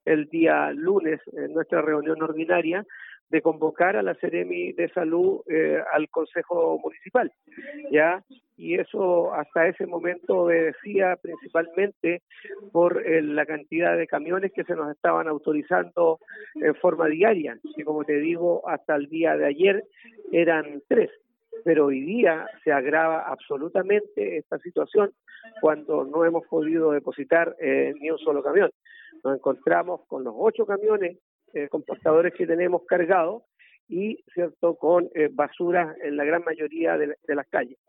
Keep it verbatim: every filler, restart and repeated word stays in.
el día lunes en nuestra reunión ordinaria de convocar a la Seremi de Salud eh, al Consejo Municipal, ¿ya? Y eso hasta ese momento obedecía principalmente por eh, la cantidad de camiones que se nos estaban autorizando en forma diaria, que como te digo, hasta el día de ayer eran tres. Pero hoy día se agrava absolutamente esta situación cuando no hemos podido depositar eh, ni un solo camión. Nos encontramos con los ocho camiones eh, compactadores que tenemos cargados y, cierto, con eh, basuras en la gran mayoría de, de las calles.